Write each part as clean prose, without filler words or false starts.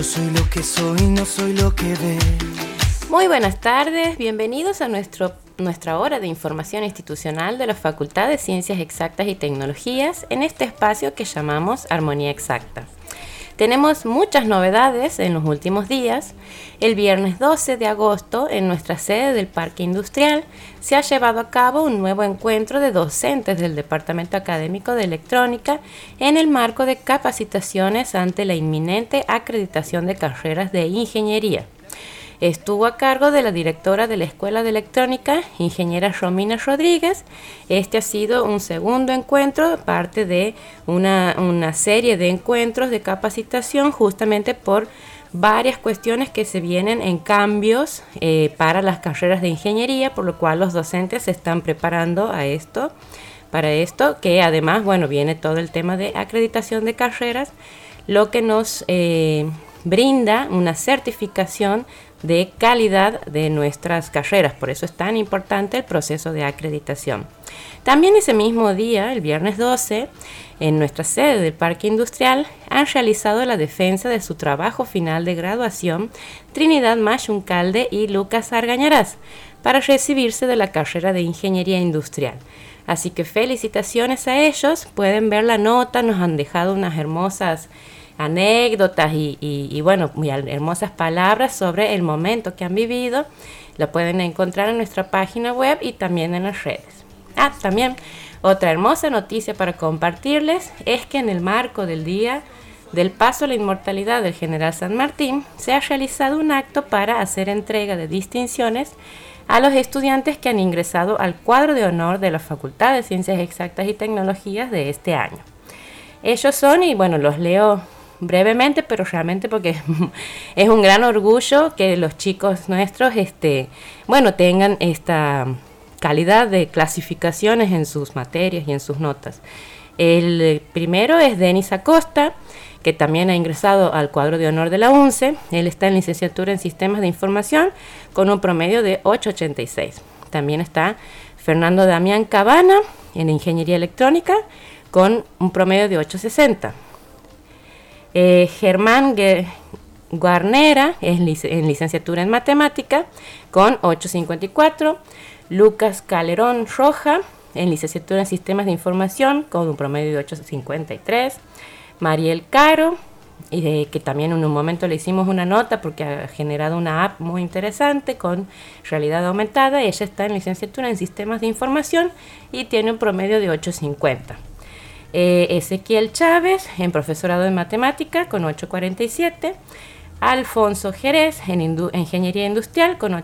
soy lo que soy, no soy lo que ves. Muy buenas tardes, bienvenidos a nuestra hora de información institucional de la Facultad de Ciencias Exactas y Tecnologías en este espacio que llamamos Armonía Exacta. Tenemos muchas novedades en los últimos días. El viernes 12 de agosto, en nuestra sede del Parque Industrial, se ha llevado a cabo un nuevo encuentro de docentes del Departamento Académico de Electrónica en el marco de capacitaciones ante la inminente acreditación de carreras de ingeniería. Estuvo a cargo de la directora de la Escuela de Electrónica, ingeniera Romina Rodríguez. Este ha sido un segundo encuentro, parte de una serie de encuentros de capacitación justamente por varias cuestiones que se vienen en cambios para las carreras de ingeniería, por lo cual los docentes se están preparando para esto, que además, viene todo el tema de acreditación de carreras, lo que nos brinda una certificación de calidad de nuestras carreras. Por eso es tan importante el proceso de acreditación. También ese mismo día, el viernes 12, en nuestra sede del Parque Industrial, han realizado la defensa de su trabajo final de graduación Trinidad Mayuncalde y Lucas Argañarás para recibirse de la carrera de Ingeniería Industrial. Así que felicitaciones a ellos. Pueden ver la nota, nos han dejado unas hermosas anécdotas y muy hermosas palabras sobre el momento que han vivido. Lo pueden encontrar en nuestra página web y también en las redes. También otra hermosa noticia para compartirles es que en el marco del Día del Paso a la Inmortalidad del General San Martín se ha realizado un acto para hacer entrega de distinciones a los estudiantes que han ingresado al cuadro de honor de la Facultad de Ciencias Exactas y Tecnologías de este año. Ellos son, los leo brevemente, pero realmente porque es un gran orgullo que los chicos nuestros tengan esta calidad de clasificaciones en sus materias y en sus notas. El primero es Denis Acosta, que también ha ingresado al cuadro de honor de la UNCE. Él está en licenciatura en Sistemas de Información con un promedio de 8.86. También está Fernando Damián Cabana en Ingeniería Electrónica con un promedio de 8.60. Germán Guarnera en licenciatura en Matemática con 8.54. Lucas Calderón Roja en licenciatura en Sistemas de Información con un promedio de 8.53. Mariel Caro, que también en un momento le hicimos una nota porque ha generado una app muy interesante con realidad aumentada. Ella está en licenciatura en Sistemas de Información y tiene un promedio de 8.50. Ezequiel Chávez en profesorado en matemática con 8.47, Alfonso Jerez en ingeniería industrial con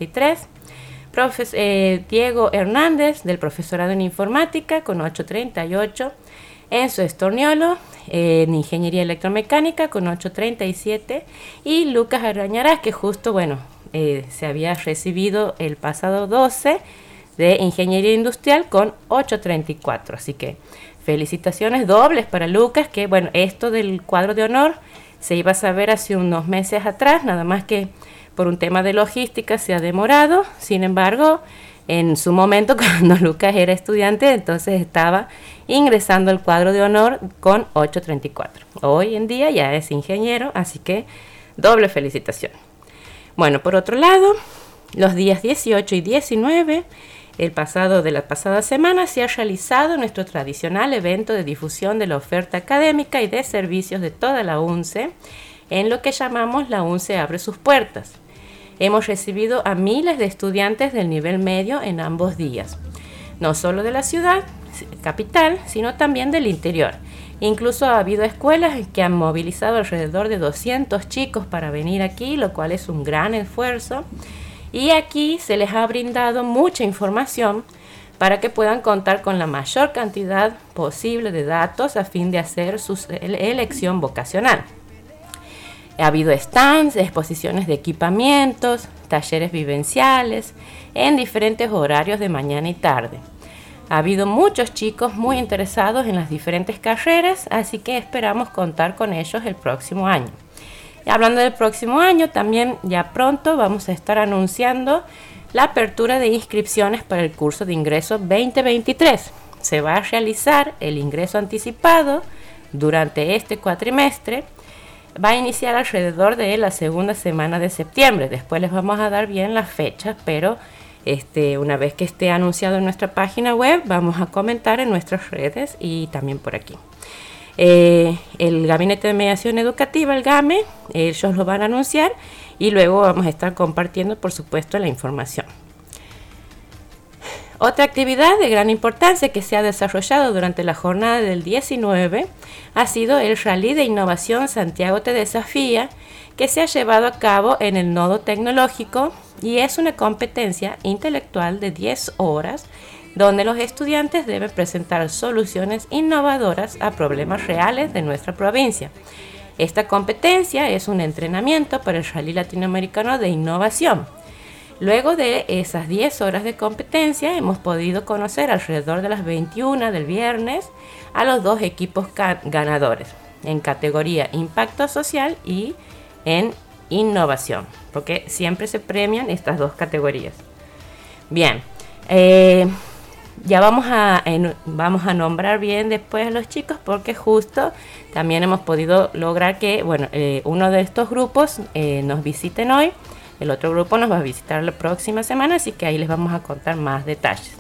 8.43, Diego Hernández del profesorado en informática con 8.38, Enzo Estorniolo en ingeniería electromecánica con 8.37 y Lucas Argañarás, que justo se había recibido el pasado 12 de ingeniería industrial con 8.34, así que felicitaciones dobles para Lucas, que esto del cuadro de honor se iba a saber hace unos meses atrás, nada más que por un tema de logística se ha demorado. Sin embargo, en su momento, cuando Lucas era estudiante, entonces estaba ingresando al cuadro de honor con 8.34. Hoy en día ya es ingeniero, así que doble felicitación. Por otro lado, los días 18 y 19 de la pasada semana se ha realizado nuestro tradicional evento de difusión de la oferta académica y de servicios de toda la UNCE, en lo que llamamos La UNCE Abre Sus Puertas. Hemos recibido a miles de estudiantes del nivel medio en ambos días, no solo de la ciudad capital, sino también del interior. Incluso ha habido escuelas que han movilizado alrededor de 200 chicos para venir aquí, lo cual es un gran esfuerzo. Y aquí se les ha brindado mucha información para que puedan contar con la mayor cantidad posible de datos a fin de hacer su elección vocacional. Ha habido stands, exposiciones de equipamientos, talleres vivenciales en diferentes horarios de mañana y tarde. Ha habido muchos chicos muy interesados en las diferentes carreras, así que esperamos contar con ellos el próximo año. Hablando del próximo año, también ya pronto vamos a estar anunciando la apertura de inscripciones para el curso de ingreso 2023. Se va a realizar el ingreso anticipado durante este cuatrimestre va a iniciar alrededor de la segunda semana de septiembre. Después les vamos a dar bien las fechas, pero una vez que esté anunciado en nuestra página web, vamos a comentar en nuestras redes y también por aquí. El Gabinete de Mediación Educativa, el GAME, ellos lo van a anunciar y luego vamos a estar compartiendo, por supuesto, la información. Otra actividad de gran importancia que se ha desarrollado durante la jornada del 19 ha sido el Rally de Innovación Santiago Te Desafía, que se ha llevado a cabo en el Nodo Tecnológico y es una competencia intelectual de 10 horas donde los estudiantes deben presentar soluciones innovadoras a problemas reales de nuestra provincia. Esta competencia es un entrenamiento para el Rally Latinoamericano de Innovación. Luego de esas 10 horas de competencia hemos podido conocer alrededor de las 21 del viernes a los 2 equipos ganadores en categoría Impacto Social y en Innovación, porque siempre se premian estas 2 categorías. Bien, ya vamos a nombrar bien después a los chicos, porque justo también hemos podido lograr que uno de estos grupos nos visiten hoy. El otro grupo nos va a visitar la próxima semana, así que ahí les vamos a contar más detalles.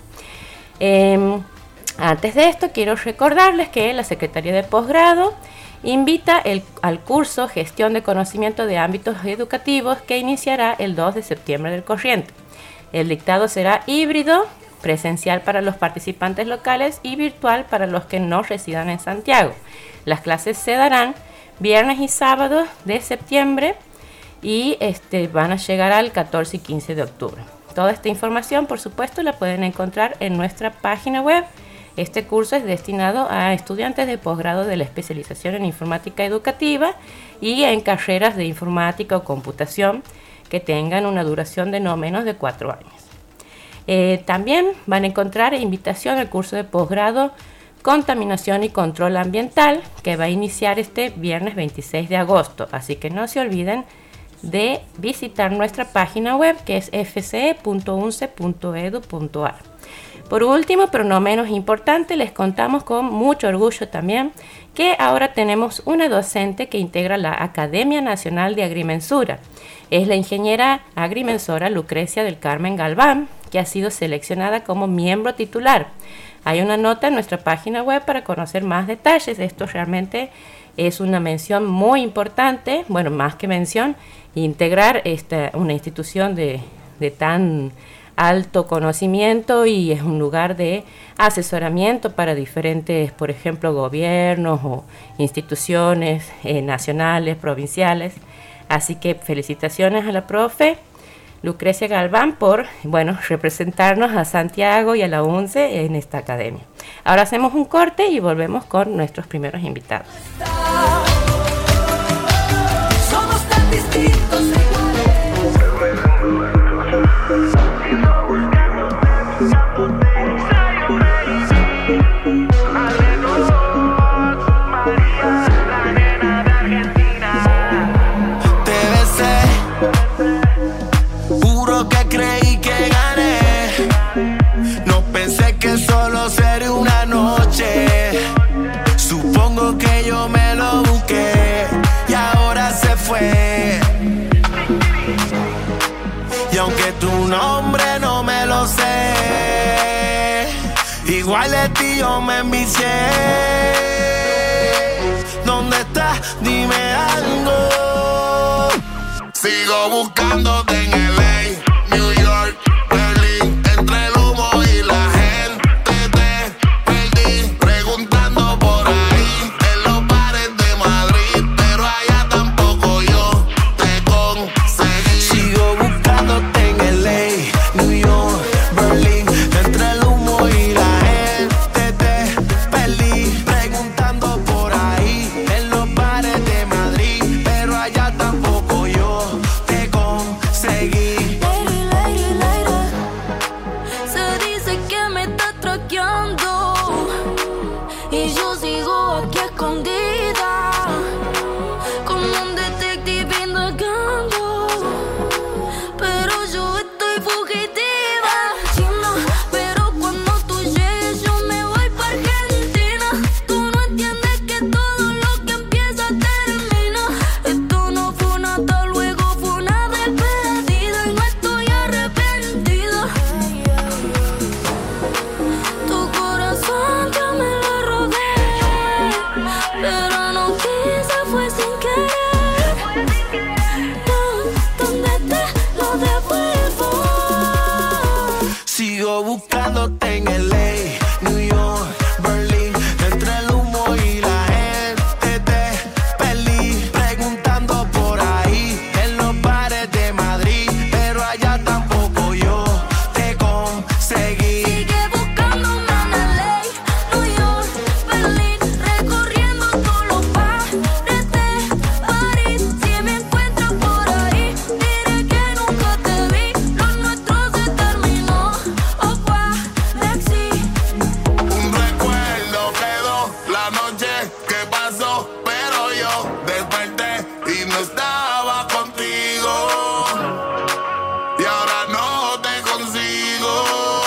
Antes de esto, quiero recordarles que la Secretaría de Posgrado invita al curso Gestión de Conocimiento de Ámbitos Educativos, que iniciará el 2 de septiembre del corriente. El dictado será híbrido, presencial para los participantes locales y virtual para los que no residan en Santiago. Las clases se darán viernes y sábados de septiembre y van a llegar al 14 y 15 de octubre. Toda esta información, por supuesto, la pueden encontrar en nuestra página web. Este curso es destinado a estudiantes de posgrado de la especialización en informática educativa y en carreras de informática o computación que tengan una duración de no menos de 4 años. También van a encontrar invitación al curso de posgrado Contaminación y Control Ambiental, que va a iniciar este viernes 26 de agosto. Así que no se olviden de visitar nuestra página web, que es fce.unce.edu.ar. Por último, pero no menos importante, les contamos con mucho orgullo también que ahora tenemos una docente que integra la Academia Nacional de Agrimensura. Es la ingeniera agrimensora Lucrecia del Carmen Galván, que ha sido seleccionada como miembro titular. Hay una nota en nuestra página web para conocer más detalles. Esto realmente es una mención muy importante, más que mención, integrar una institución de tan alto conocimiento, y es un lugar de asesoramiento para diferentes, por ejemplo, gobiernos o instituciones nacionales, provinciales. Así que felicitaciones a la profe Lucrecia Galván por representarnos a Santiago y a la UNCE en esta academia. Ahora hacemos un corte y volvemos con nuestros primeros invitados. Somos tan distintos creí que gané. No pensé que solo sería una noche. Supongo que yo me lo busqué y ahora se fue. Y aunque tu nombre no me lo sé, igual de ti yo me envicié. ¿Dónde estás? Dime algo. Sigo buscándote en el New York, Berlín, entre el humo y la gente te perdí, preguntando por ahí en los bares de Madrid, pero allá tampoco yo te conseguí. Sigo buscándote en LA, New York, Berlín, entre el humo y la gente te perdí, preguntando por ahí en los bares de Madrid, pero allá tampoco yo te conseguí. Sigo buscándote en LA, New York, Berlín, entre el humo y la gente te perdí, preguntando por ahí en los bares de Madrid, pero allá tampoco yo te conseguí. Sigue buscándome en LA, New York, Berlín, recorriendo todos los bares de París. Si me encuentras por ahí, diré que nunca te vi. Lo nuestro se terminó. Oh, Alexi. Un recuerdo quedó la noche que pasó, pero yo desperté y no estaba contigo. Y ahora no te consigo.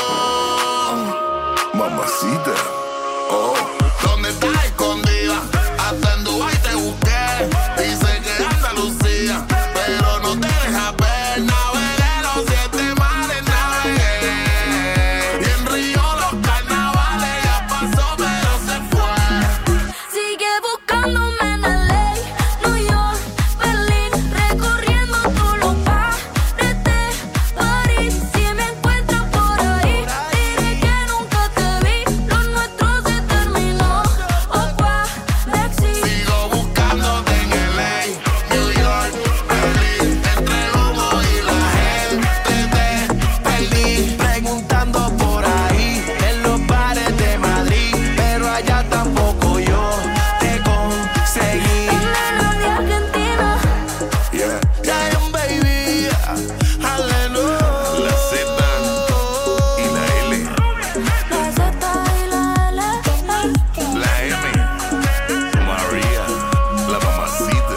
Mamacita, oh. ¿Dónde estás escondida? Hasta en Dubái te busqué. Dice que Andalucía, pero no te deja ver. Navegué los 7 mares, navegué. Y en Río los carnavales ya pasó, pero se fue. Sigue buscándome en LA, New York, Berlín, recorriendo todos los bares de París. Si me encuentras por ahí, diré que nunca te vi. Lo nuestro se terminó. Oh, Alexi. Sigo buscándote en LA, New York, Berlín, entre el humo y la gente te perdí, preguntando por ahí en los bares de Madrid, pero allá tampoco yo te conseguí. Nena de Argentina, Yeah, Giant baby, aleluya. La Z y la L, la Z y la L. la M, María, la mamacita.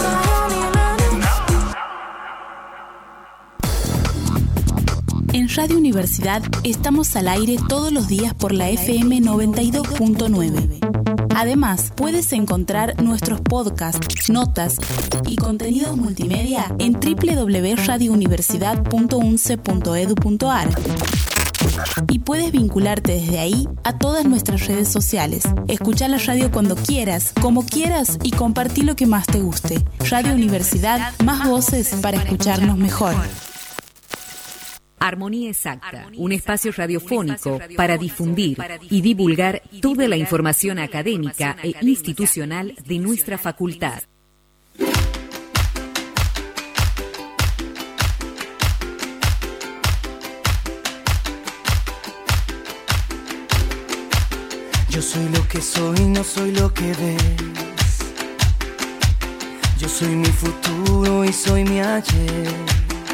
En Radio Universidad estamos al aire todos los días por la FM 92.9. Además, puedes encontrar nuestros podcasts, notas y contenidos multimedia en www.radiouniversidad.unce.edu.ar. Y puedes vincularte desde ahí a todas nuestras redes sociales. Escucha la radio cuando quieras, como quieras y compartí lo que más te guste. Radio Universidad, más voces para escucharnos mejor. Armonía Exacta, un espacio radiofónico para difundir y divulgar toda la información académica e institucional de nuestra facultad. Yo soy lo que soy, no soy lo que ves. Yo soy mi futuro y soy mi ayer.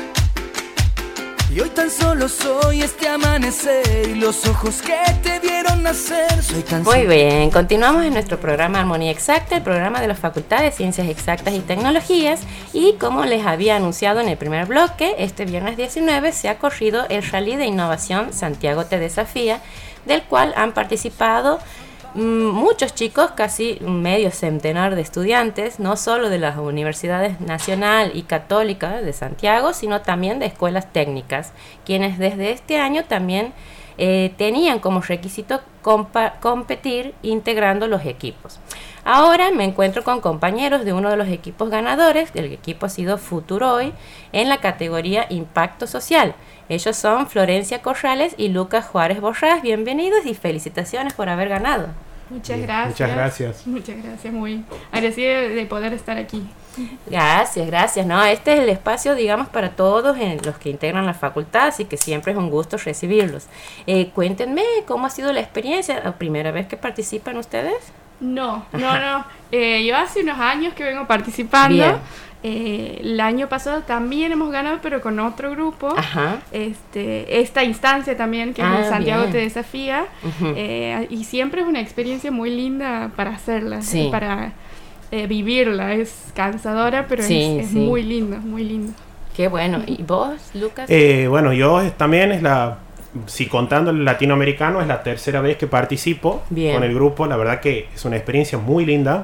Y hoy tan solo soy este amanecer y los ojos que te vieron nacer. Soy tan Muy bien, continuamos en nuestro programa Armonía Exacta, el programa de la Facultad de Ciencias Exactas y Tecnologías. Y como les había anunciado en el primer bloque, este viernes 19 se ha corrido el Rally de Innovación Santiago Te Desafía, del cual han participado muchos chicos, casi medio centenar de estudiantes, no solo de las universidades nacional y católica de Santiago, sino también de escuelas técnicas, quienes desde este año también tenían como requisito competir integrando los equipos. Ahora me encuentro con compañeros de uno de los equipos ganadores. El equipo ha sido Futuroy en la categoría Impacto Social. Ellos son Florencia Corrales y Lucas Juárez Borrás. Bienvenidos y felicitaciones por haber ganado. Muchas gracias. Muchas gracias, muy agradecida de poder estar aquí. Gracias. No, este es el espacio, digamos, para todos los que integran la facultad, así que siempre es un gusto recibirlos. Cuéntenme cómo ha sido la experiencia. ¿La primera vez que participan ustedes? No. Yo hace unos años que vengo participando. Bien. El año pasado también hemos ganado, pero con otro grupo. Ajá. Esta instancia también, que es el Santiago bien. Te Desafía. Uh-huh. Y siempre es una experiencia muy linda para hacerla, Sí. para vivirla. Es cansadora, pero Sí, es sí. muy lindo, muy lindo. Qué bueno. ¿Y vos, Lucas? Bueno, yo también si contando el latinoamericano, es la tercera vez que participo Bien. con el grupo. La verdad que es una experiencia muy linda.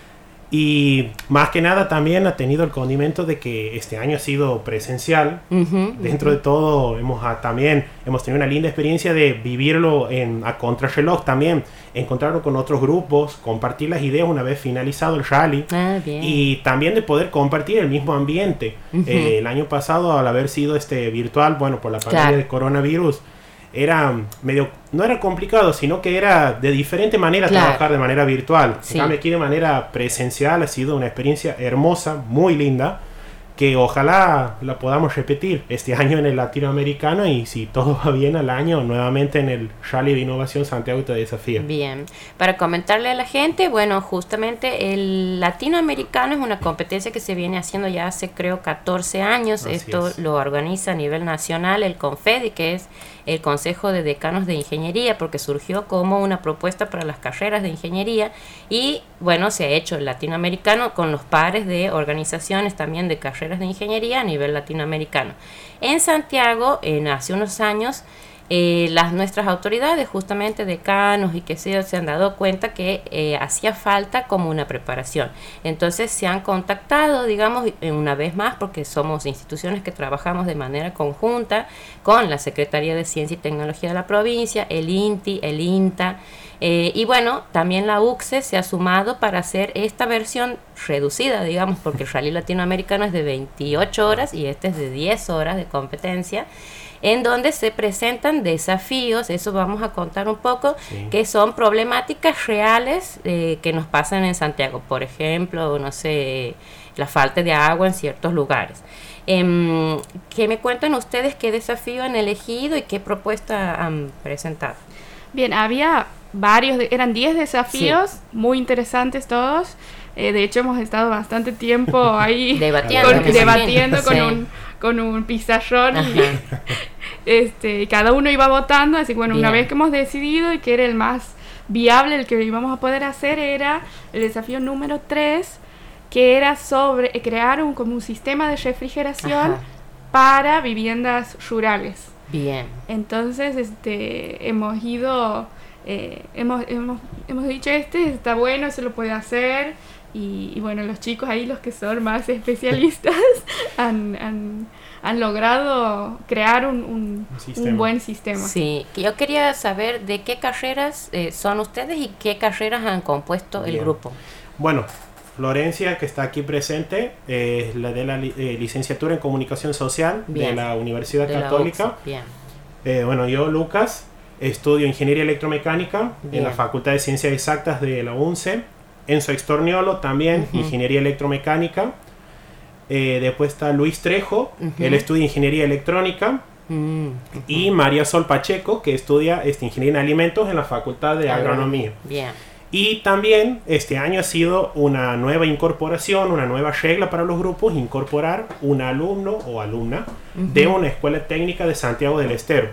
Y más que nada también ha tenido el condimento de que este año ha sido presencial. Dentro de todo hemos tenido una linda experiencia de vivirlo a contrarreloj también, encontrarlo con otros grupos, compartir las ideas una vez finalizado el rally. Bien. Y también de poder compartir el mismo ambiente. El año pasado, al haber sido virtual, por la pandemia Claro. de coronavirus, era medio, no era complicado, sino que era de diferente manera trabajar de manera virtual. Sí. En cambio, aquí de manera presencial ha sido una experiencia hermosa, muy linda, que ojalá la podamos repetir este año en el latinoamericano y si todo va bien al año nuevamente en el Rally de Innovación Santiago Te Desafía. Bien, para comentarle a la gente, bueno, justamente el latinoamericano es una competencia que se viene haciendo ya hace creo 14 años. Así Esto es. lo organiza a nivel nacional el CONFEDI, que es el Consejo de Decanos de Ingeniería, porque surgió como una propuesta para las carreras de ingeniería y bueno, se ha hecho el latinoamericano con los pares de organizaciones también de carreras de ingeniería a nivel latinoamericano. En Santiago, hace unos años, nuestras autoridades, justamente decanos y que se han dado cuenta que hacía falta como una preparación. Entonces se han contactado, digamos, una vez más, porque somos instituciones que trabajamos de manera conjunta con la Secretaría de Ciencia y Tecnología de la provincia, el INTI, el INTA, y bueno, también la UCSE se ha sumado para hacer esta versión reducida, digamos, porque el Rally Latinoamericano es de 28 horas y este es de 10 horas de competencia, en donde se presentan desafíos, eso vamos a contar un poco, Sí. que son problemáticas reales que nos pasan en Santiago. Por ejemplo, no sé, la falta de agua en ciertos lugares. ¿Qué me cuentan ustedes? ¿Qué desafío han elegido y qué propuesta han presentado? Bien, había varios, eran 10 desafíos, muy interesantes todos. De hecho, hemos estado bastante tiempo ahí Debatiendo, me imagino. debatiendo Sí. con un pizarrón Ajá. y cada uno iba votando. Así que bueno, una Bien. vez que hemos decidido y que era el más viable, el que íbamos a poder hacer, era el desafío número 3, que era sobre crear como un sistema de refrigeración Ajá. para viviendas rurales. Bien. Entonces, hemos ido, hemos dicho, está bueno, se lo puede hacer. Y bueno, los chicos ahí, los que son más especialistas, han logrado crear un sistema. buen sistema. Sí, que yo quería saber de qué carreras son ustedes y qué carreras han compuesto el Bien. grupo. Bueno, Florencia, que está aquí presente, es la de la licenciatura en Comunicación Social Bien. de la Universidad De la Católica. UCSE. Bien. Bueno, yo, Lucas, estudio Ingeniería Electromecánica Bien. en la Facultad de Ciencias Exactas de la UNCE. Enzo Extorniolo también, Ujú. Ingeniería Electromecánica. Después está Luis Trejo, Ujú. él estudia Ingeniería Electrónica. Y María Sol Pacheco, que estudia Ingeniería en Alimentos en la Facultad de Agronomía. Bien. Y también este año ha sido una nueva incorporación, una nueva regla para los grupos, incorporar un alumno o alumna de una escuela técnica de Santiago del Estero.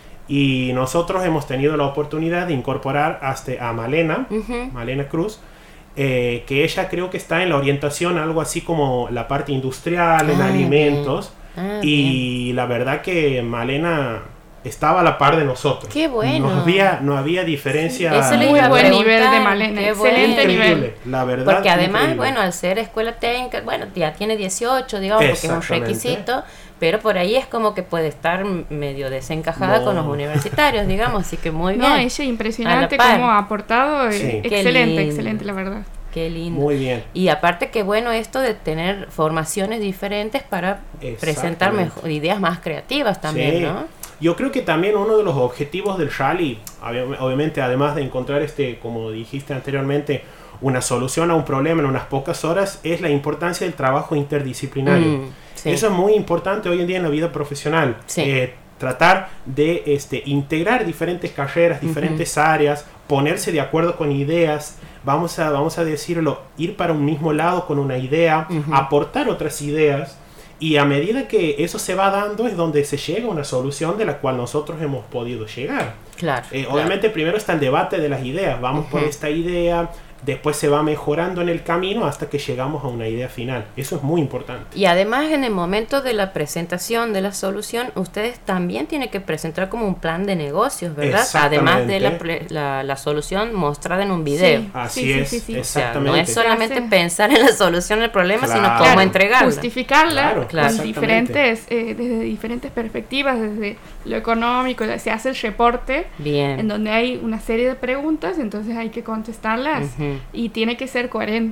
Y nosotros hemos tenido la oportunidad de incorporar hasta a Malena, Ujú. Malena Cruz, que ella creo que está en la orientación, algo así como la parte industrial, en Ah, alimentos. bien. Ah, Y la verdad que Malena estaba a la par de nosotros. Qué bueno. No había diferencia. Eso le Muy iba a buen preguntar, nivel de Malena, qué excelente bueno. nivel. Increíble, la verdad. Porque además, increíble. bueno, al ser escuela técnica, bueno, ya tiene 18, digamos, porque es un Exactamente. requisito, pero por ahí es como que puede estar medio desencajada No. con los universitarios, digamos, así que muy bien. No, ella impresionante A la par. cómo ha aportado. Sí. Qué Excelente, lindo. excelente, la verdad. Qué lindo. Muy bien. Y aparte que bueno esto de tener formaciones diferentes para presentar Exactamente. ideas más creativas también, Sí. ¿no? Yo creo que también uno de los objetivos del rally, obviamente además de encontrar como dijiste anteriormente, una solución a un problema en unas pocas horas, es la importancia del trabajo interdisciplinario. Sí. Eso es muy importante hoy en día en la vida profesional. Sí. Tratar de integrar diferentes carreras, diferentes áreas, ponerse de acuerdo con ideas, vamos a decirlo, ir para un mismo lado con una idea, aportar otras ideas, y a medida que eso se va dando es donde se llega a una solución de la cual nosotros hemos podido llegar. Claro. Obviamente primero está el debate de las ideas, vamos por esta idea, después se va mejorando en el camino hasta que llegamos a una idea final. Eso es muy importante. Y además en el momento de la presentación de la solución, ustedes también tienen que presentar como un plan de negocios, ¿verdad? Además de la solución mostrada en un video. Sí. Así es, sí, sí. O sea, exactamente. no es solamente Se hace- pensar en la solución del problema, sino Claro. cómo Claro, entregarla. Justificarla Claro, claro. con exactamente. desde diferentes perspectivas, desde lo económico, se hace el reporte en Bien. donde hay una serie de preguntas, entonces hay que contestarlas Ujú. y tiene que ser coherente.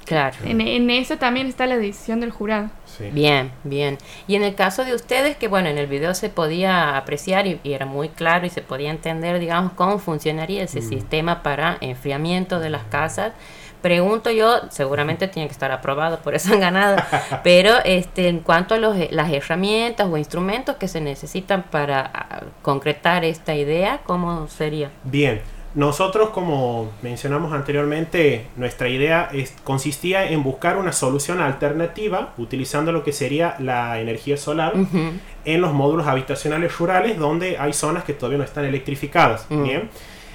Claro. En eso también está la decisión del jurado. Sí. Bien, bien. Y en el caso de ustedes, que bueno, en el video se podía apreciar y era muy claro y se podía entender, digamos, cómo funcionaría ese sistema para enfriamiento de las casas. Pregunto yo, seguramente tiene que estar aprobado, por eso han ganado, pero en cuanto a las herramientas o instrumentos que se necesitan para concretar esta idea, ¿cómo sería? Bien, nosotros, como mencionamos anteriormente, nuestra idea consistía en buscar una solución alternativa utilizando lo que sería la energía solar en los módulos habitacionales rurales donde hay zonas que todavía no están electrificadas. Bien.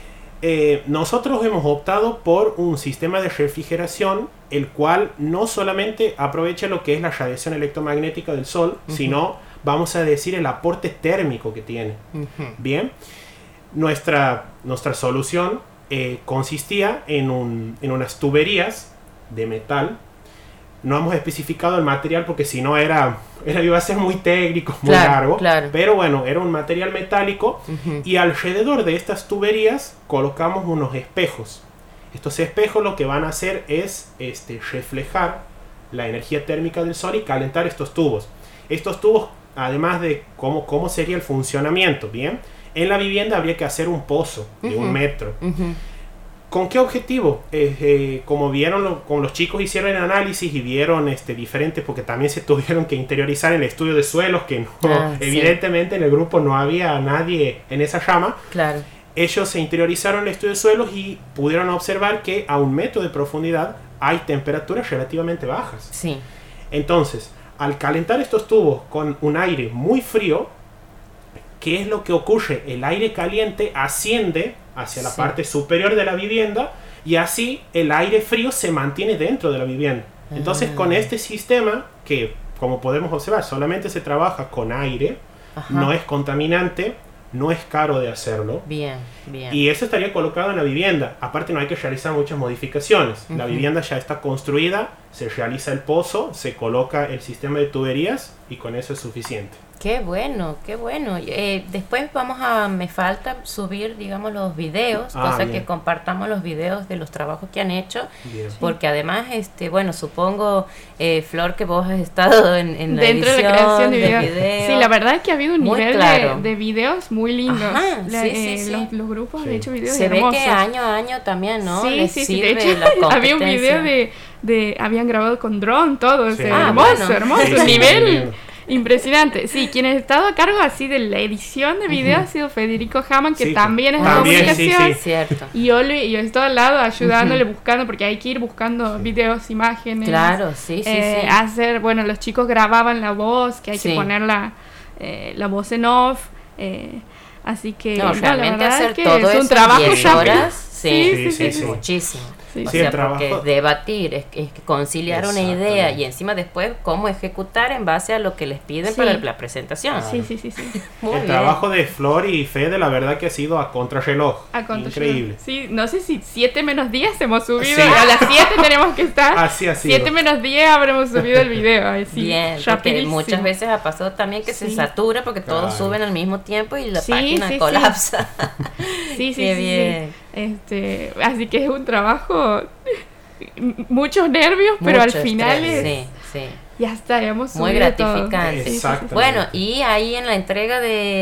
Nosotros hemos optado por un sistema de refrigeración el cual no solamente aprovecha lo que es la radiación electromagnética del sol, sino, vamos a decir, el aporte térmico que tiene. Bien, nuestra solución consistía en unas tuberías de metal. No hemos especificado el material porque si no iba a ser muy técnico, muy largo. Claro. Pero bueno, era un material metálico y alrededor de estas tuberías colocamos unos espejos. Estos espejos lo que van a hacer es reflejar la energía térmica del sol y calentar estos tubos. Estos tubos, además de cómo sería el funcionamiento, ¿bien? En la vivienda habría que hacer un pozo de 1 metro. ¿Con qué objetivo? Como vieron, como los chicos hicieron el análisis y vieron diferentes, porque también se tuvieron que interiorizar en el estudio de suelos, que evidentemente en el grupo no había nadie en esa rama. Claro. Ellos se interiorizaron en el estudio de suelos y pudieron observar que a 1 metro de profundidad hay temperaturas relativamente bajas. Sí. Entonces, al calentar estos tubos con un aire muy frío, ¿qué es lo que ocurre? El aire caliente asciende hacia la parte superior de la vivienda y así el aire frío se mantiene dentro de la vivienda. Entonces, con este sistema, que como podemos observar, solamente se trabaja con aire, no es contaminante, no es caro de hacerlo. Bien, bien. Y eso estaría colocado en la vivienda. Aparte, no hay que realizar muchas modificaciones. La vivienda ya está construida, se realiza el pozo, se coloca el sistema de tuberías y con eso es suficiente. Qué bueno, qué bueno. Después me falta subir, digamos, los videos, cosa que compartamos los videos de los trabajos que han hecho, porque además, bueno, supongo, Flor, que vos has estado en la dentro edición de la creación de videos. Sí, la verdad es que ha habido un nivel claro. de videos muy lindos. Ajá, Los grupos han hecho videos se hermosos. ve que año a año también, ¿no? Sí, Les sí, sirve de hecho, la había un video habían grabado con dron, todo, hermoso, bueno. un nivel impresionante. Sí, quien ha estado a cargo así de la edición de video ha sido Federico Hamann, que también es de comunicación. Cierto. Y yo estoy al lado ayudándole, buscando, porque hay que ir buscando videos, imágenes. Claro, sí. Hacer, bueno, los chicos grababan la voz, que hay que poner la voz en off. Así que realmente la verdad hacer es que todo es un eso trabajo en 10 horas, sí, muchísimo. Sí. O sea, porque debatir, es conciliar una idea y encima después cómo ejecutar en base a lo que les piden para la presentación. Sí. El trabajo de Flor y Fede, la verdad que ha sido a contrarreloj. Increíble. Sí, no sé si 7 menos 10 hemos subido. A las 7 tenemos que estar. Así ha sido. 7 menos 10 habremos subido el video. Bien, porque muchas veces ha pasado también que se satura porque todos suben al mismo tiempo y la página colapsa. Sí. Qué bien. Así que es un trabajo, muchos nervios, pero al final ya está, hemos subido muy gratificante. Bueno, y ahí en la entrega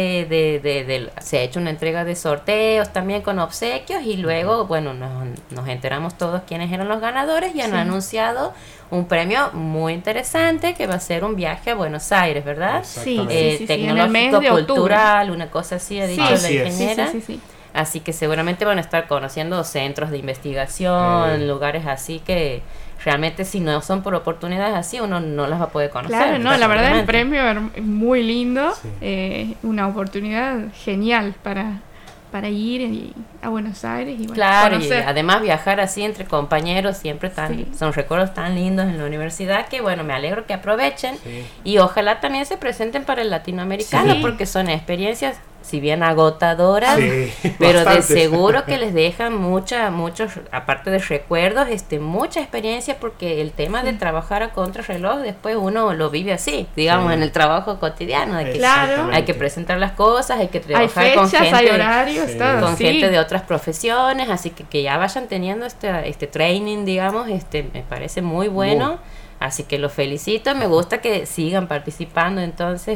se ha hecho una entrega de sorteos también con obsequios y luego, bueno, nos enteramos todos quiénes eran los ganadores y han anunciado un premio muy interesante que va a ser un viaje a Buenos Aires, ¿verdad? Tecnológico, cultural, una cosa así ha dicho la ingeniera. Sí. Así que seguramente van a estar conociendo centros de investigación, lugares así que realmente si no son por oportunidades así uno no las va a poder conocer. Claro, no, la verdad el premio es muy lindo, una oportunidad genial para ir a Buenos Aires y conocer. Y además viajar así entre compañeros siempre son recuerdos tan lindos en la universidad que bueno, me alegro que aprovechen y ojalá también se presenten para el latinoamericano porque son experiencias si bien agotadoras, Sí, pero de bastantes. seguro que les dejan muchos, aparte de recuerdos, mucha experiencia, porque el tema de trabajar a contrarreloj después uno lo vive así, digamos, Sí. en el trabajo cotidiano, de que Claro. hay que presentar las cosas, hay que Hay trabajar con fechas, gente, hay horarios, Sí. todo. con sí. gente de otras profesiones, así que ya vayan teniendo este training, digamos, me parece muy bueno. Así que los felicito, me gusta que sigan participando entonces,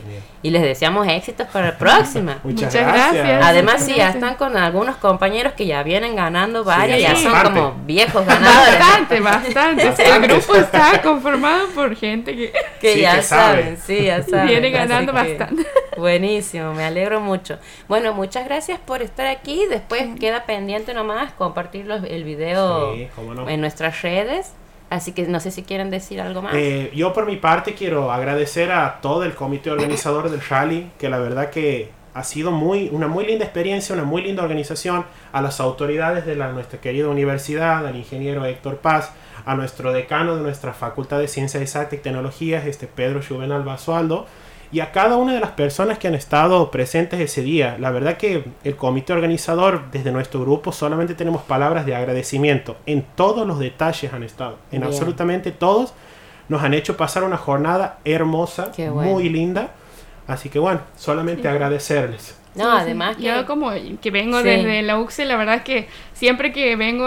y les deseamos éxitos para la próxima. Muchas Muchas gracias. Además, sí, ya Gracias. están con algunos compañeros que ya vienen ganando varias, Sí, ya son parte. como viejos ganadores. Bastante. El Bastantes. grupo está conformado por gente Que Sí, ya que saben, saben. sí, ya saben. viene Así ganando que, bastante. Buenísimo, me alegro mucho. Bueno, muchas gracias por estar aquí. Después queda pendiente nomás compartir el video Sí, cómo no. en nuestras redes. Así que no sé si quieren decir algo más. Yo por mi parte quiero agradecer a todo el comité organizador del rally, que la verdad que ha sido una muy linda experiencia, una muy linda organización, a las autoridades de nuestra querida universidad, al ingeniero Héctor Paz, a nuestro decano de nuestra Facultad de Ciencias Exactas y Tecnologías, Pedro Juvenal Basualdo, y a cada una de las personas que han estado presentes ese día. La verdad que el comité organizador, desde nuestro grupo, solamente tenemos palabras de agradecimiento. En todos los detalles han estado, en Bien. absolutamente todos. Nos han hecho pasar una jornada hermosa, Qué bueno. muy linda. Así que bueno, solamente agradecerles. No, Sí, además sí. que... Yo como que vengo Sí. desde la UCSE, la verdad es que siempre que vengo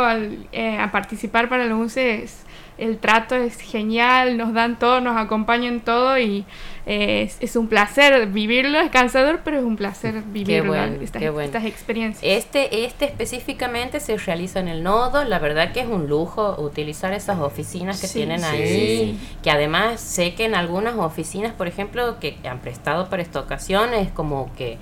a participar para la UCSE, el trato es genial, nos dan todo, nos acompañan todo y es un placer vivirlo, es cansador, pero es un placer vivirlo, bueno, estas, qué bueno. estas experiencias. Este específicamente se realiza en el nodo. La verdad que es un lujo utilizar esas oficinas que Sí, tienen sí, ahí, que además sé que en algunas oficinas, por ejemplo, que han prestado para esta ocasión, es como que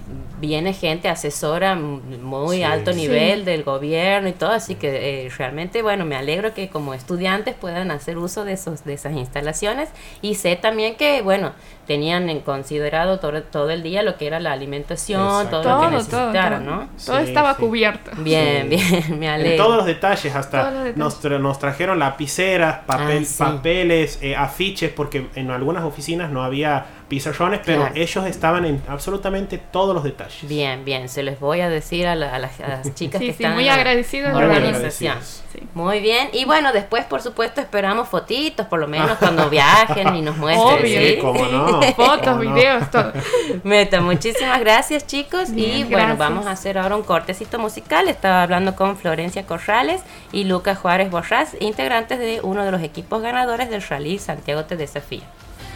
viene gente asesora muy Sí. alto nivel Sí. del gobierno y todo, así que realmente, bueno, me alegro que como estudiantes puedan hacer uso de esas instalaciones, y sé también que, bueno, tenían en considerado todo el día lo que era la alimentación, todo lo que necesitaran, ¿no? Todo Sí, estaba sí. cubierto. Bien, Sí. bien, me En alegro. todos los detalles, hasta Todos los detalles. nos trajeron lapiceras, Sí. papeles, afiches, porque en algunas oficinas no había pizarrones, pero Claro. ellos estaban en absolutamente todos los detalles. Bien, bien, se les voy a decir a las chicas Sí, que sí, están muy en la agradecidos de organización. agradecidos. Sí. Muy bien, y bueno, después por supuesto esperamos fotitos, por lo menos cuando viajen y nos muestren. Obvio. ¿sí? Sí, cómo no. Fotos, cómo no. videos, todo. Meta, muchísimas gracias, chicos. Y Bien, bueno, gracias. vamos a hacer ahora un cortecito musical. Estaba hablando con Florencia Corrales y Lucas Juárez Borrás, integrantes de uno de los equipos ganadores del Rally Santiago Te Desafía.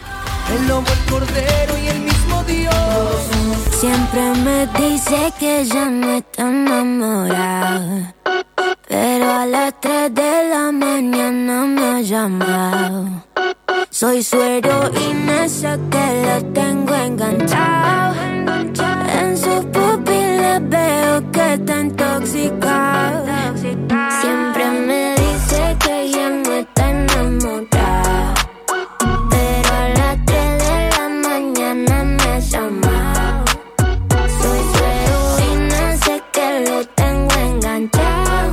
El lobo, el cordero y el mismo Dios. Siempre me dice que ya no está enamorada, pero a las 3 de la mañana me ha llamado. Soy su heroína, sé que lo tengo enganchado. En sus pupilas veo que está intoxicado. Siempre me dice que ya no está enamorada, pero a las 3 de la mañana me ha llamado. Soy su heroína, sé que lo tengo enganchado.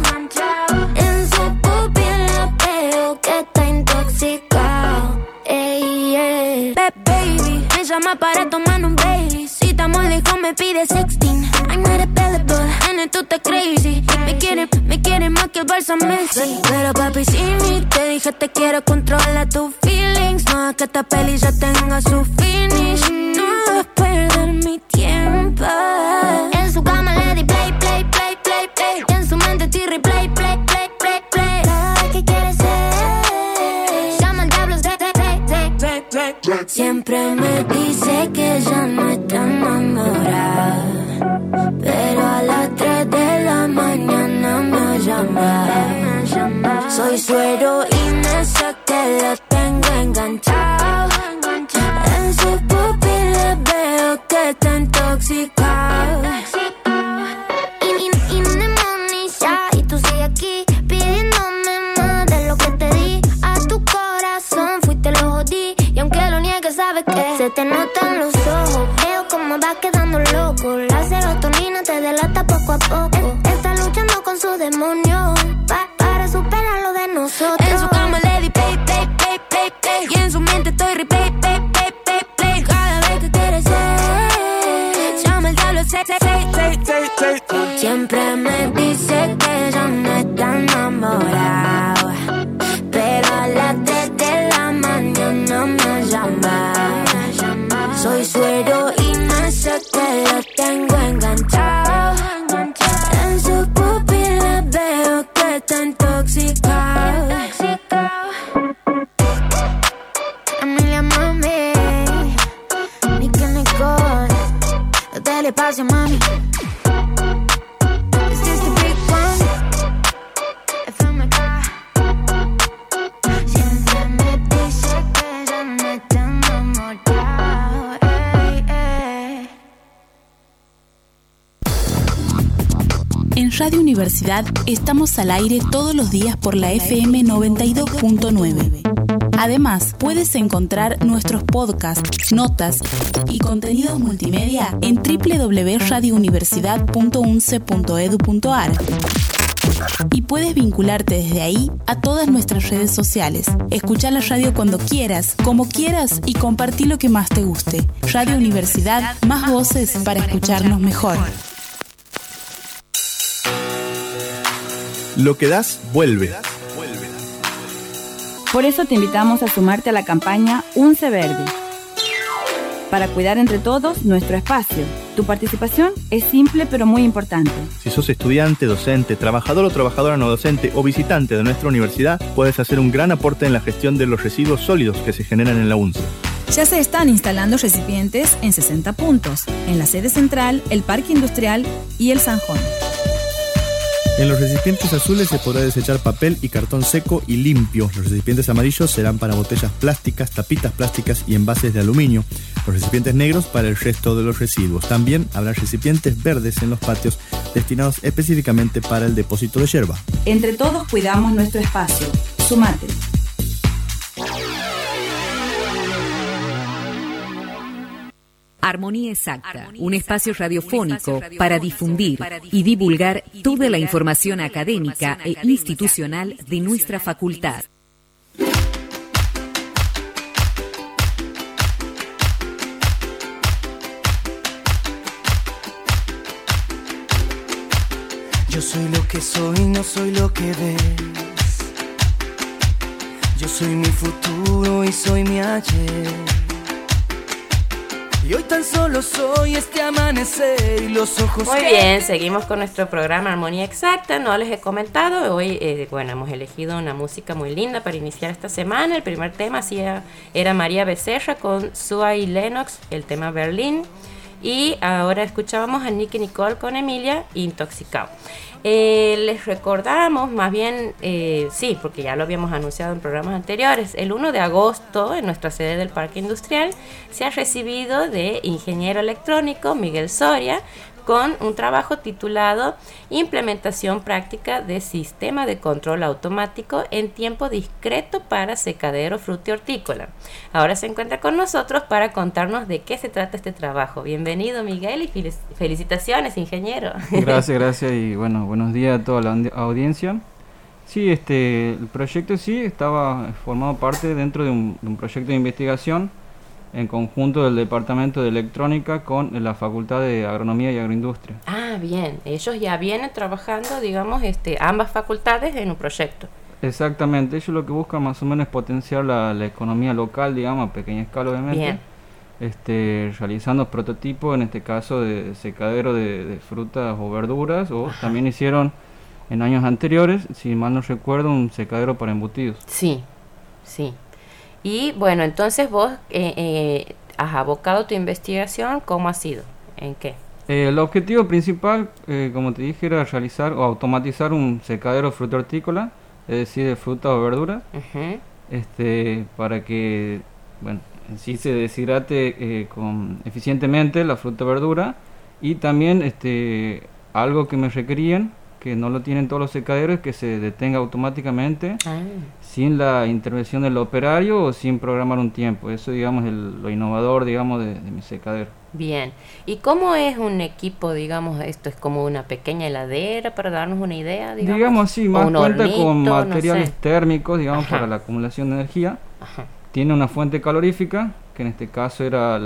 En su pupila veo que está intoxicado. Ey, ey. Baby, me llama para tomar un Bailey. Si estamos lejos me pide sexting. I'm not available, nene, tú estás crazy. Me quiere más que el Barça Messi. Pero papi, si ni te dije te quiero, controla tus feelings. No es que esta peli ya tenga su finish. No es perder mi tiempo. En su cama le di play, play, play, play, play. Y en su mente estoy replay, play, play, play, play. Cada que quiere ser, llama al diablo, siempre me dice que ya no está enamorada, pero a las 3 de la mañana me ha llamado. Soy su heroína, sé que lo tengo enganchado. En sus pupilas veo que está intoxicado. Y demonizada, y tú sigues aquí pidiéndome más de lo que te di. A tu corazón fuiste lo jodí, y aunque lo niegues sabes que se te notan los ojos. Veo cómo vas quedando loco, la serotonina te delata poco a poco. Está luchando con su demonio para superar lo de nosotros. En su cama le di play, play, play, play, play. Y en su mente estoy replay, play, play, play, play. Cada vez que quiere ser, llama el say. Siempre me dice que ya no está enamorado, pero a las 3 de la mañana me llama. Soy su heroína, sé que lo tengo enganchado. En sus pupilas veo que está intoxicado. Emilia mami, Nicole, no te le pase mami. This is the big one. FMK. Siempre me dice que ya no está enamorado. Ey, ey. En Radio Universidad estamos al aire todos los días por la FM 92.9. Además, puedes encontrar nuestros podcasts, notas y contenidos multimedia en www.radiouniversidad.unce.edu.ar. Y puedes vincularte desde ahí a todas nuestras redes sociales. Escuchar la radio cuando quieras, como quieras y compartir lo que más te guste. Radio Universidad, más voces para escucharnos mejor. Lo que das, vuelve. Por eso te invitamos a sumarte a la campaña UNCE Verde, para cuidar entre todos nuestro espacio. Tu participación es simple pero muy importante. Si sos estudiante, docente, trabajador o trabajadora no docente o visitante de nuestra universidad, puedes hacer un gran aporte en la gestión de los residuos sólidos que se generan en la UNCE. Ya se están instalando recipientes en 60 puntos, en la sede central, el Parque Industrial y el Sanjón. En los recipientes azules se podrá desechar papel y cartón seco y limpio. Los recipientes amarillos serán para botellas plásticas, tapitas plásticas y envases de aluminio. Los recipientes negros para el resto de los residuos. También habrá recipientes verdes en los patios destinados específicamente para el depósito de yerba. Entre todos cuidamos nuestro espacio. Sumate. Armonía Exacta, un espacio radiofónico para difundir y divulgar toda la información académica e institucional de nuestra facultad. Yo soy lo que soy, no soy lo que ves. Yo soy mi futuro y soy mi ayer. Y hoy tan solo soy este amanecer y los ojos. Muy bien, seguimos con nuestro programa Armonía Exacta. No les he comentado, hoy hemos elegido una música muy linda para iniciar esta semana. El primer tema era María Becerra con Sue Lennox, el tema Berlín. Y ahora escuchábamos a Nicky Nicole con Emilia, Intoxicado. Les recordamos, más bien, sí, porque ya lo habíamos anunciado en programas anteriores, el 1 de agosto en nuestra sede del Parque Industrial se ha recibido de ingeniero electrónico Miguel Soria con un trabajo titulado Implementación práctica de sistema de control automático en tiempo discreto para secadero frutihortícola. Ahora se encuentra con nosotros para contarnos de qué se trata este trabajo. Bienvenido, Miguel, y felicitaciones, ingeniero. Gracias, y bueno, buenos días a toda la audiencia. Sí, el proyecto sí estaba formado parte dentro de un proyecto de investigación en conjunto del Departamento de Electrónica con la Facultad de Agronomía y Agroindustria. Ah, bien. Ellos ya vienen trabajando, digamos, ambas facultades en un proyecto. Exactamente. Ellos lo que buscan más o menos es potenciar la economía local, digamos, a pequeña escala, obviamente. Bien. Realizando prototipos, en este caso, de secadero de frutas o verduras, o Ajá. También hicieron en años anteriores, si mal no recuerdo, un secadero para embutidos. Sí, sí. Y bueno, entonces vos has abocado tu investigación, ¿cómo ha sido? ¿En qué? El objetivo principal, como te dije, era realizar o automatizar un secadero frutihortícola, es decir, de frutas o verduras, para que, bueno, en sí se deshidrate eficientemente la fruta o verdura, y también algo que me requerían, que no lo tienen todos los secaderos, que se detenga automáticamente sin la intervención del operario o sin programar un tiempo. Eso, digamos, lo innovador, digamos, de mi secadero. Bien. ¿Y cómo es un equipo, digamos, esto es como una pequeña heladera, para darnos una idea, digamos? Digamos así, más cuenta hornito, con materiales no sé. térmicos, digamos, Ajá. para la acumulación de energía. Ajá. Tiene una fuente calorífica que en este caso era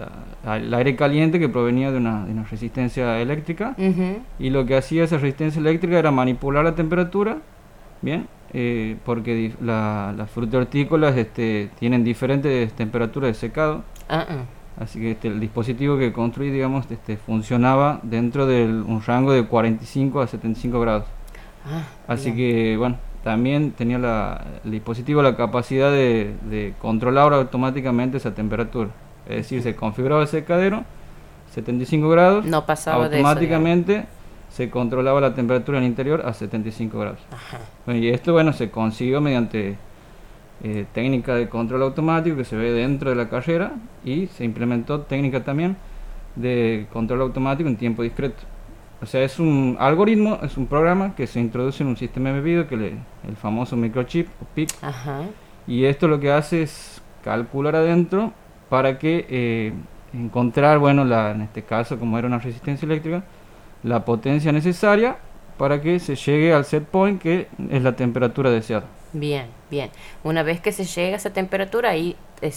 el aire caliente que provenía de una resistencia eléctrica. Y lo que hacía esa resistencia eléctrica era manipular la temperatura, bien, porque las frutas hortícolas tienen diferentes temperaturas de secado. Así que el dispositivo que construí, digamos, funcionaba dentro de un rango de 45 a 75 grados. Así que, bueno, también tenía el dispositivo la capacidad de controlar automáticamente esa temperatura. Es decir, se configuraba el secadero, 75 grados, no pasaba automáticamente de eso, se controlaba la temperatura en el interior a 75 grados. Bueno, y esto, bueno, se consiguió mediante técnica de control automático que se ve dentro de la carrera, y se implementó técnica también de control automático en tiempo discreto. O sea, es un algoritmo, es un programa que se introduce en un sistema embebido, que el famoso microchip o PIC. Y esto lo que hace es calcular adentro para que encontrar, bueno, en este caso, como era una resistencia eléctrica, la potencia necesaria para que se llegue al set point, que es la temperatura deseada. Bien. Una vez que se llega a esa temperatura, ahí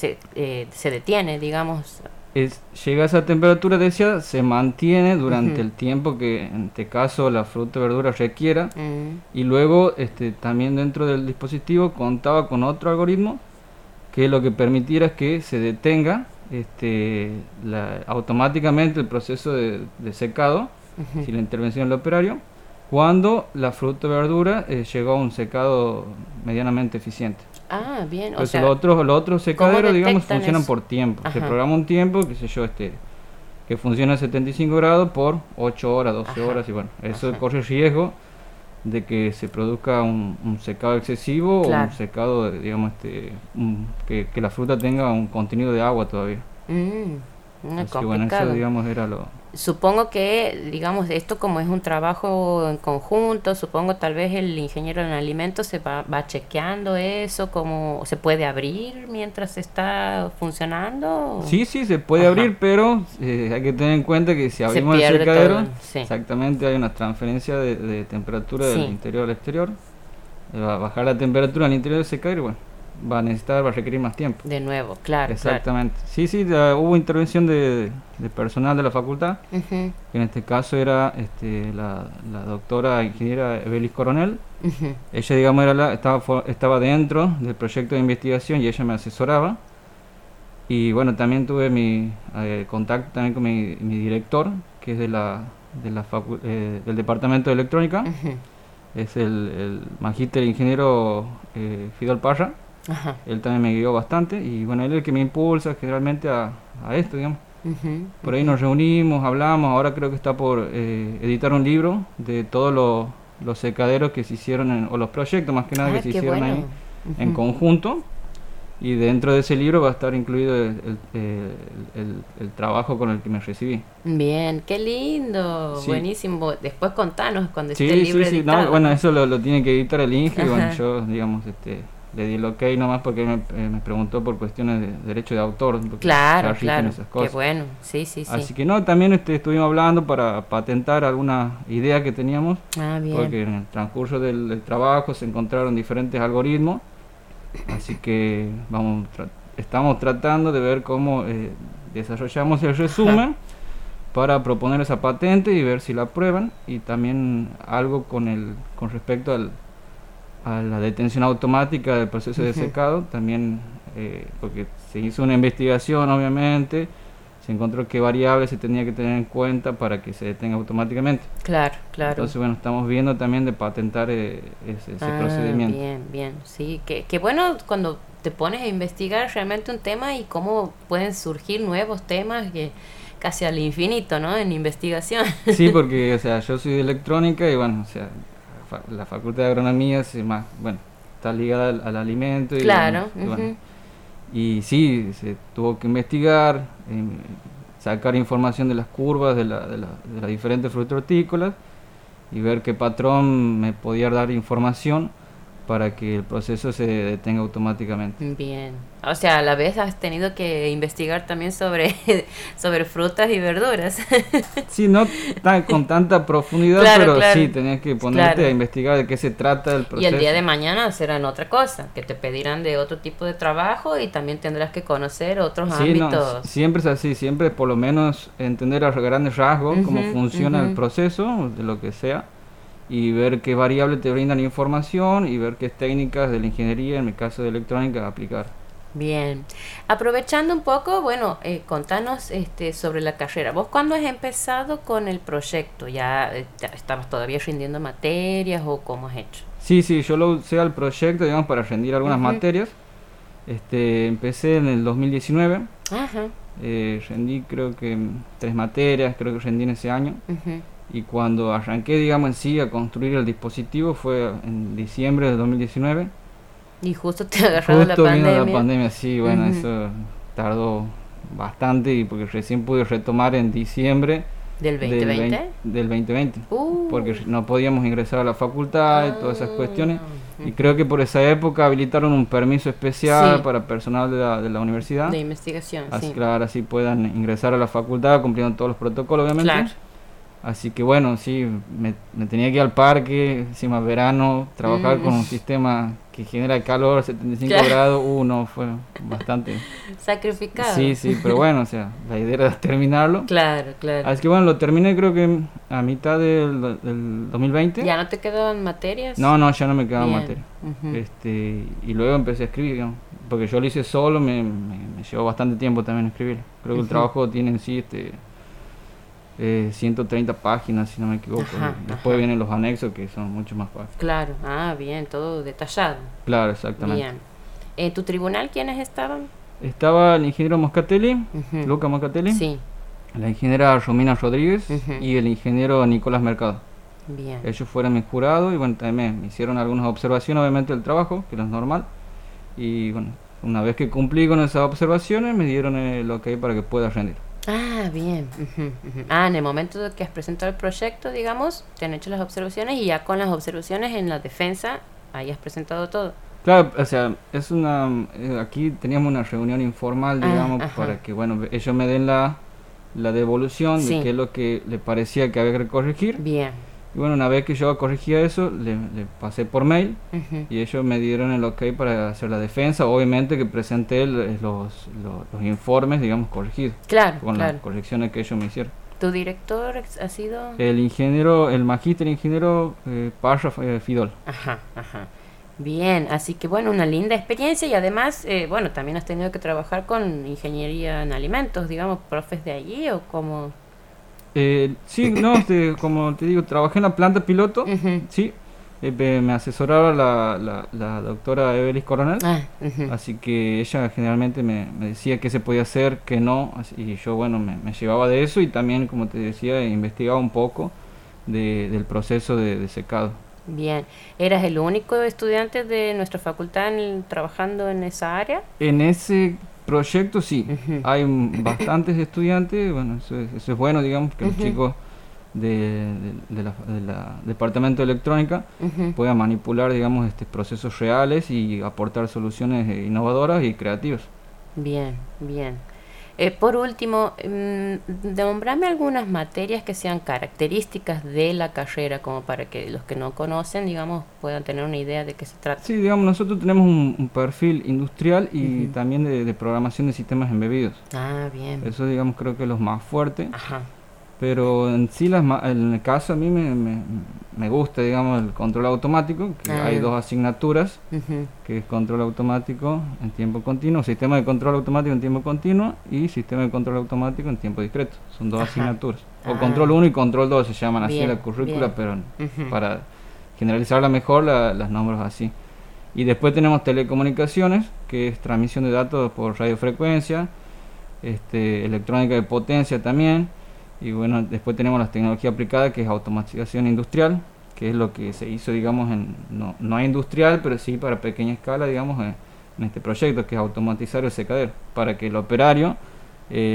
se detiene, digamos. Llega a esa temperatura deseada, se mantiene durante el tiempo que en este caso la fruta o verdura requiera. Y luego también dentro del dispositivo contaba con otro algoritmo que lo que permitiera es que se detenga automáticamente el proceso de secado, sin la intervención del operario, cuando la fruta o verdura llegó a un secado medianamente eficiente. Bien. Pues los otros secaderos, digamos, funcionan por tiempo. Se programa un tiempo, qué sé yo, que funciona a 75 grados por 8 horas, 12 horas, y bueno, eso corre riesgo de que se produzca un secado excesivo, o un secado, digamos, que la fruta tenga un contenido de agua todavía. Así que bueno, eso, digamos, era lo... Supongo que, digamos, esto como es un trabajo en conjunto, supongo tal vez el ingeniero en alimentos se va chequeando eso, como se puede abrir mientras está funcionando. Sí, se puede abrir, pero hay que tener en cuenta que si abrimos el secadero, exactamente, hay una transferencia de temperatura del interior al exterior. Va a bajar la temperatura al interior del secadero y bueno, va a requerir más tiempo. De nuevo, claro. Exactamente. Claro. Hubo intervención de personal de la facultad, que en este caso era la doctora ingeniera Evelis Coronel. Ella, digamos, estaba dentro del proyecto de investigación y ella me asesoraba. Y bueno, también tuve mi contacto también con mi director, que es del departamento de electrónica. Es el magíster ingeniero Fidel Parra. Él también me guió bastante y bueno, él es el que me impulsa generalmente a esto, digamos. Por ahí nos reunimos, hablamos. Ahora creo que está por editar un libro de todos los secaderos que se hicieron o los proyectos más que nada que se hicieron ahí en conjunto, y dentro de ese libro va a estar incluido el trabajo con el que me recibí. Bien, qué lindo, buenísimo. Después contanos cuando esté el libro editado. No, bueno, eso lo tiene que editar el Inge, y bueno, yo, digamos, le di el ok nomás porque me preguntó por cuestiones de derecho de autor. Claro, esas cosas. Qué bueno, sí. Así que no, también estuvimos hablando para patentar alguna idea que teníamos, bien. Porque en el transcurso del trabajo se encontraron diferentes algoritmos, así que estamos tratando de ver cómo desarrollamos el resumen para proponer esa patente y ver si la aprueban, y también algo con respecto a la detención automática del proceso de secado, también porque se hizo una investigación, obviamente, se encontró qué variables se tenía que tener en cuenta para que se detenga automáticamente. Claro. Entonces, bueno, estamos viendo también de patentar ese procedimiento. Bien, sí, que bueno cuando te pones a investigar realmente un tema y cómo pueden surgir nuevos temas que casi al infinito, ¿no? En investigación. Sí, porque, o sea, yo soy de electrónica y bueno, o sea, la facultad de agronomía está ligada al alimento y, claro, y sí, se tuvo que investigar, sacar información de las curvas de las diferentes frutas hortícolas y ver qué patrón me podía dar información para que el proceso se detenga automáticamente. Bien. O sea, a la vez has tenido que investigar también sobre frutas y verduras. Sí, no con tanta profundidad, Claro, pero claro. sí, tenías que ponerte Claro. a investigar de qué se trata el Y proceso. el día de mañana serán otra cosa, que te pedirán de otro tipo de trabajo y también tendrás que conocer otros Sí, no, ámbitos. siempre es así, siempre por lo menos entender a grandes rasgos cómo funciona el proceso, de lo que sea, y ver qué variables te brindan información y ver qué técnicas de la ingeniería, en mi caso de electrónica, aplicar. Bien. Aprovechando un poco, bueno, contanos sobre la carrera. ¿Vos cuándo has empezado con el proyecto? ¿Ya estabas todavía rindiendo materias o cómo has hecho? Sí, yo lo usé al proyecto, digamos, para rendir algunas materias. Empecé en el 2019. Ajá. Rendí creo que 3 materias, creo que rendí en ese año. Ujú. Y cuando arranqué, digamos, en sí a construir el dispositivo fue en diciembre del 2019. Y justo te agarró la Justo vino pandemia. la pandemia, sí, bueno, Ujú. eso tardó bastante y porque recién pude retomar en diciembre ¿Del 2020? del 2020, porque no podíamos ingresar a la facultad y todas esas cuestiones. Y creo que por esa época habilitaron un permiso especial Sí. para personal de la universidad. De investigación, Así, sí. claro, así puedan ingresar a la facultad cumpliendo todos los protocolos, obviamente. Claro. Así que bueno, sí, me tenía que ir al parque, encima verano, trabajar con un sistema que genera calor, 75 Claro. grados, no, fue bastante... Sacrificado. Sí, pero bueno, o sea, la idea era terminarlo. Claro, claro. Así que bueno, lo terminé creo que a mitad del 2020. ¿Ya no te quedaban materias? No, ya no me quedaba Bien. materia. Ujú. Y luego empecé a escribir, digamos, porque yo lo hice solo, me llevó bastante tiempo también escribirlo. Creo que el Ujú. trabajo tiene en sí 130 páginas, si no me equivoco. Ajá, Después vienen los anexos que son mucho más páginas. Claro. Ah, bien, todo detallado. Claro, exactamente. Bien. ¿En tu tribunal quiénes estaban? Estaba el ingeniero Moscatelli, Ujú. Luca Moscatelli, Sí. la ingeniera Romina Rodríguez Ujú. y el ingeniero Nicolás Mercado. Bien. Ellos fueron mi jurado y bueno, también me hicieron algunas observaciones obviamente del trabajo, que no es normal. Y bueno, una vez que cumplí con esas observaciones me dieron el ok para que pueda rendir. Ah, bien. Ujú, ujú. Ah, en el momento de que has presentado el proyecto, digamos, te han hecho las observaciones y ya con las observaciones en la defensa, ahí has presentado todo. Claro, o sea, es aquí teníamos una reunión informal, Ah, digamos, ajá. para que bueno, ellos me den la devolución Sí. de qué es lo que le parecía que había que corregir. Bien. Y bueno, una vez que yo corregía eso, le pasé por mail Ujú. y ellos me dieron el ok para hacer la defensa. Obviamente que presenté los informes, digamos, corregidos. Claro, Con claro. las correcciones que ellos me hicieron. ¿Tu director ha sido? El magíster ingeniero Parra Fidol. Ajá, ajá. Bien, así que bueno, una linda experiencia y además, bueno, también has tenido que trabajar con ingeniería en alimentos, digamos, profes de allí o como... Sí, no, como te digo, trabajé en la planta piloto, Ujú. sí. Me asesoraba la doctora Evelis Coronel, Ah, ujú. así que ella generalmente me decía qué se podía hacer, qué no, y yo, bueno, me llevaba de eso y también, como te decía, investigaba un poco del proceso de secado. Bien. ¿Eras el único estudiante de nuestra facultad trabajando en esa área? En ese proyecto sí, Ujú. hay bastantes estudiantes, bueno, eso es bueno, digamos, que los Ujú. chicos de la departamento de electrónica Ujú. puedan manipular, digamos, procesos reales y aportar soluciones innovadoras y creativas. Bien, bien. Por último, nombrame algunas materias que sean características de la carrera, como para que los que no conocen, digamos, puedan tener una idea de qué se trata. Sí, digamos, nosotros tenemos un perfil industrial y también de programación de sistemas embebidos. Ah, bien. Eso, digamos, creo que es lo más fuerte. Ajá. Pero en sí, en el caso a mí me gusta, digamos, el control automático, que Ah. hay 2 asignaturas, Ujú. que es control automático en tiempo continuo, sistema de control automático en tiempo continuo y sistema de control automático en tiempo discreto. Son 2 Ajá. asignaturas. O Ah. control 1 y control 2 se llaman así Bien, en la currícula, bien. pero Ujú. para generalizarla mejor las nombro así. Y después tenemos telecomunicaciones, que es transmisión de datos por radiofrecuencia, electrónica de potencia también. Y bueno, después tenemos las tecnologías aplicadas, que es automatización industrial, que es lo que se hizo, digamos, no industrial, pero sí para pequeña escala, digamos, en este proyecto, que es automatizar el secadero, para que el operario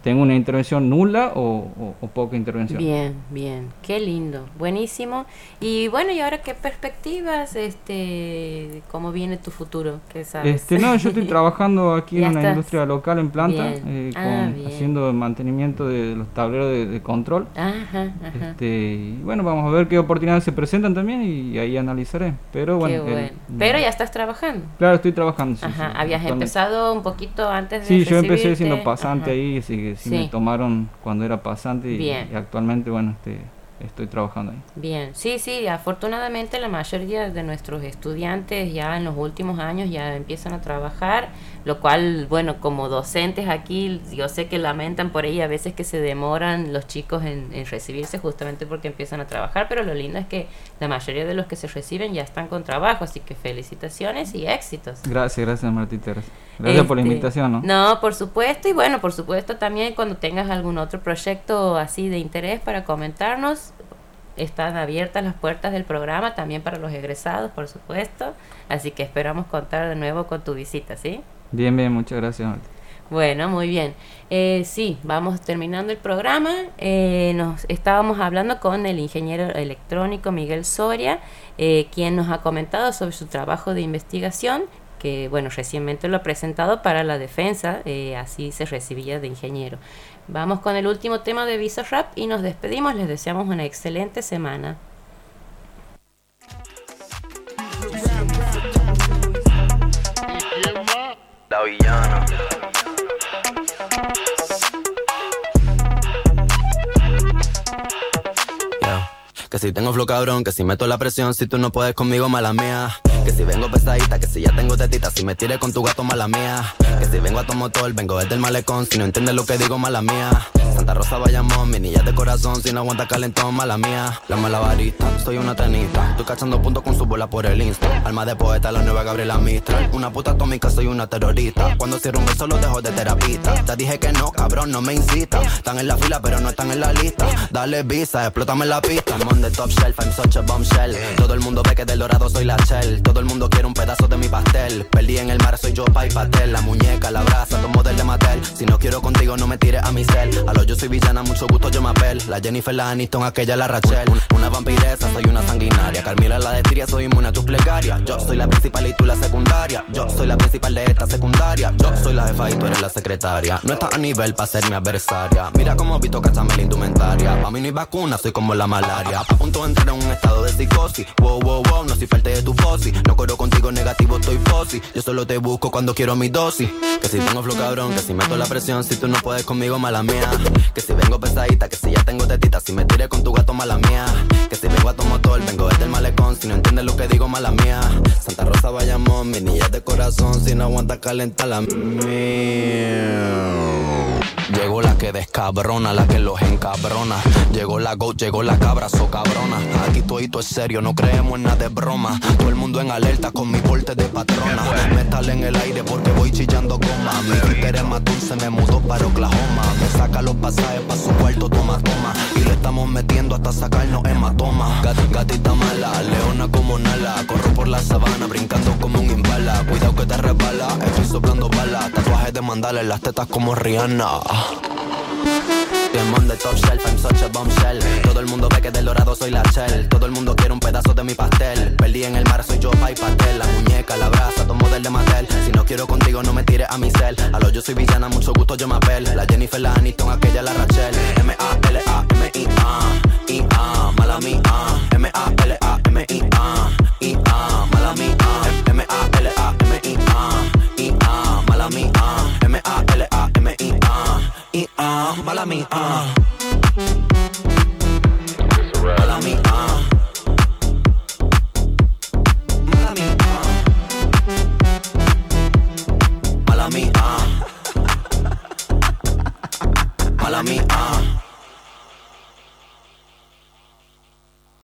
tengo una intervención nula o poca intervención. Bien, bien, qué lindo, buenísimo. Y bueno, ¿y ahora qué perspectivas? ¿Cómo viene tu futuro? ¿Qué sabes? No, yo estoy trabajando aquí en una estás. industria local en planta, Bien. Bien. haciendo el mantenimiento de los tableros de control. Ajá. Y bueno, vamos a ver qué oportunidades se presentan también y ahí analizaré. Pero bueno, Qué bueno. Pero ya estás trabajando. Claro, estoy trabajando. Sí, Ajá, sí, habías actualmente. empezado un poquito antes de Sí, yo empecé recibirte. siendo pasante Ajá. ahí, así que sí Sí. me tomaron cuando era pasante y Bien. actualmente, bueno, estoy trabajando ahí. Bien, sí, afortunadamente la mayoría de nuestros estudiantes ya en los últimos años ya empiezan a trabajar, lo cual, bueno, como docentes aquí, yo sé que lamentan por ahí a veces que se demoran los chicos en recibirse justamente porque empiezan a trabajar, pero lo lindo es que la mayoría de los que se reciben ya están con trabajo, así que felicitaciones y éxitos. Gracias, Martita. Gracias por la invitación, ¿no? No, por supuesto, y bueno, por supuesto también cuando tengas algún otro proyecto así de interés para comentarnos, están abiertas las puertas del programa también para los egresados, por supuesto, así que esperamos contar de nuevo con tu visita, ¿sí? Bien, muchas gracias, Marta. Bueno, muy bien. Sí, vamos terminando el programa. Nos estábamos hablando con el ingeniero electrónico Miguel Soria, quien nos ha comentado sobre su trabajo de investigación, que bueno, recientemente lo ha presentado para la defensa, así se recibía de ingeniero. Vamos con el último tema de Bizarrap y nos despedimos. Les deseamos una excelente semana. La villana. Que si tengo flow cabrón, que si meto la presión, si tú no puedes conmigo, mala mía. Que si vengo pesadita, que si ya tengo tetita, si me tires con tu gato, mala mía. Que si vengo a tu motor, vengo desde el malecón, si no entiendes lo que digo, mala mía. Santa Rosa, Bayamón, mi niña de corazón, si no aguanta calentón, mala mía. La malabarista, soy una tenista, estoy cachando puntos con su bola por el Insta. Alma de poeta, la nueva Gabriela Mistral. Una puta atómica, soy una terrorista. Cuando cierro un beso, lo dejo de terapista. Te dije que no, cabrón, no me incita. Están en la fila, pero no están en la lista. Dale visa, explótame la pista. I'm on the top shelf, I'm such a bombshell. Todo el mundo ve que del dorado soy la shell. Todo el mundo quiere un pedazo de mi pastel. Perdí en el mar, soy yo, pa' y pastel. La muñeca, la brasa, tomo del de Mattel. Si no quiero contigo, no me tires a mi cel. A lo yo soy villana, mucho gusto, yo me apel. La Jennifer, la Aniston, aquella, la Rachel. Una vampiresa, soy una sanguinaria. Carmila, la de Tiria, soy inmune a tus plegarias. Yo soy la principal y tú la secundaria. Yo soy la principal de esta secundaria. Yo soy la jefa y tú eres la secretaria. No estás a nivel pa' ser mi adversaria. Mira cómo visto, cachame la indumentaria. Pa' mí no hay vacuna, soy como la malaria. A punto de entrar en un estado de psicosis. Wow, no soy falta de tu fosi. No corro contigo negativo, estoy fosi. Yo solo te busco cuando quiero mi dosis. Que si tengo flow cabrón, que si meto la presión, si tú no puedes conmigo, mala mía. Que si vengo pesadita, que si ya tengo tetita, si me tires con tu gato, mala mía. Que si vengo a tu motor, vengo desde el malecón, si no entiendes lo que digo, mala mía. Santa Rosa, Bayamón, mi niña de corazón, si no aguanta calentar la mía. Llegó la que descabrona, la que los encabrona. Llegó la GOAT, llegó la cabra, so cabrona. Aquí todito es serio, no creemos en nada de broma. Todo el mundo en alerta con mi porte de patrona. Metal en el aire porque voy chillando goma. Mi Twitter es más dulce, me mudó para Oklahoma. Me saca los pasajes pa' su cuarto, toma. Y le estamos metiendo hasta sacarnos hematoma. Gatita mala, leona como Nala. Corro por la sabana, brincando como un imbala. Cuidado que te resbala, estoy soplando balas. Tatuajes de mandala en las tetas como Rihanna. I'm on the top shelf, I'm such a bombshell. Todo el mundo ve que del dorado soy la shell. Todo el mundo quiere un pedazo de mi pastel. Perdí en el mar, soy yo, pa' y pastel. La muñeca, la brasa, tomo del de Mattel. Si no quiero contigo, no me tires a mi cel. A lo yo soy villana, mucho gusto, yo me apel. La Jennifer, la Aniston, aquella, la Rachel. M-A-L-A-M-I-A, mala mía. M-A-L-A-M-I-A, mala mía. M-A-L-A-M-I-A, mala mía. M-A-L-A-M-I-A, mala mía.